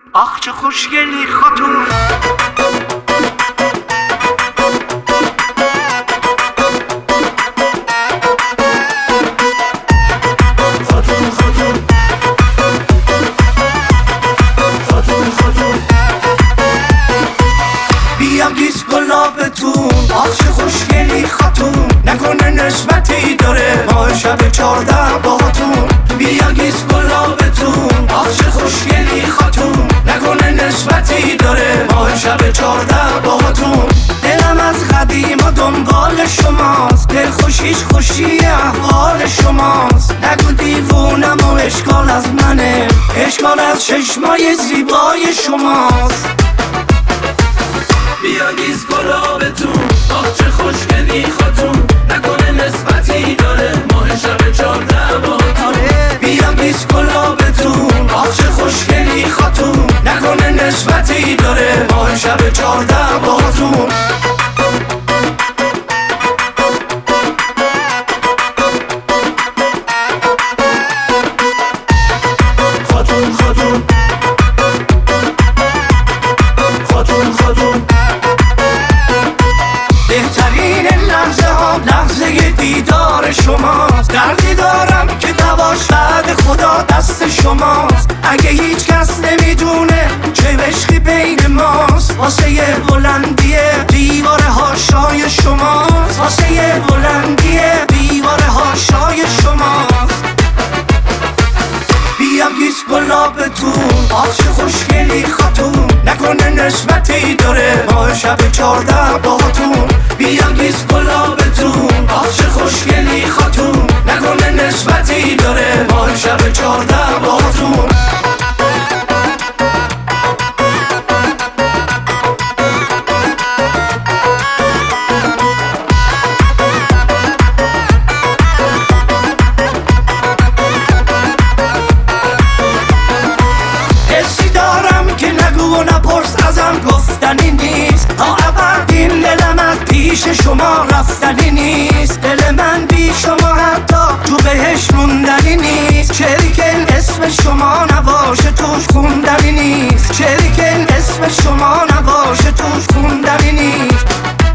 آخ چه خوشگلی خاتون. بیا گیس گلابتون، آخ چه خوشگلی خاتون. نکنه نسبتی داره ماه شب 14 باهاتون. بیا گیس گلابتون، آخ چه خوشگلی خاتون. نکنه نسبتی داره ماه شب 14 باهاتون. دلم از قدیم و دنبال شماست، دل خوشیش خوشی احوال شماست. نگو دیوونم و اشکال از منه، اشکال از چشمای زیبای شماست. بیا گیس گلابتون، آخ چه خوشگلی خاتون. نکنه نسبتی داره ماه شب 14 باهاتون. بیا گیس گلابتون، آخ چه خوشگلی خاتون. نکنه نسبتی داره ماه شب 14 باهاتون. خاتون خاتون خاتون خاتون. بهترین لحظه ها لحظه دیدار شماست. دردی دارم که دواش بعد خدا دست شماست. اگه هیچ کس نمیدونه چه عشقی بین ماست، واسه بلندی دیوار هاشای شماست. واسه بلندی دیوار هاشای شماست. بیا گیس گلابتون، آخ چه خوشگلی خاتون. نکنه نسبتی داره ماه شب 14 باهاتون. بیا گیس گلابتون، آخ چه خوشگلی خاتون. نکنه نسبتی داره ماه شب 14 باهاتون. گفتنی نیست تا ابد این دلم از پیش شما رفتنی نیست. دل من بی شما حتی تو بهش موندنی نیست. شریکن اسم شما نباشه توش خوندنی نیست. شریکن اسم شما نباشه توش خوندنی نیست.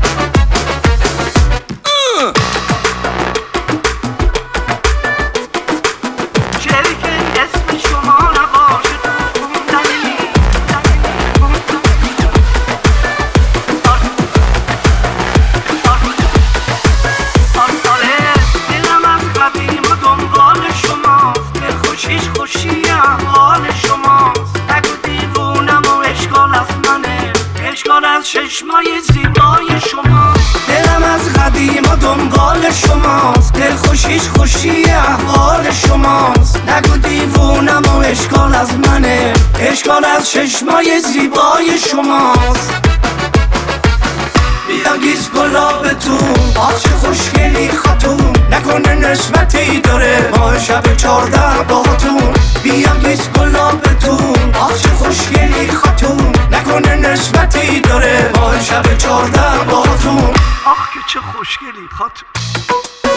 خوشی احوال شماست. نگو دیوونم و اشکال از منه، اشکال از چشمای زیبای شماست. دلم از قدیم و دنبال شماست. دل خوشیش خوشی احوال شماست. نگو دیوونم و اشکال از منه، اشکال از چشمای زیبای شماست. بیا گیس گلابتون، آخ چه خوشگلی خاتون. نکنه نسبتی داره ماه شب 14 باهاتون. بیا گیس گلابتون، آخ چه خوشگلی خاتون. نکنه نسبتی داره ماه شب 14 باهاتون. آخ که چه خوشگلی خاتون.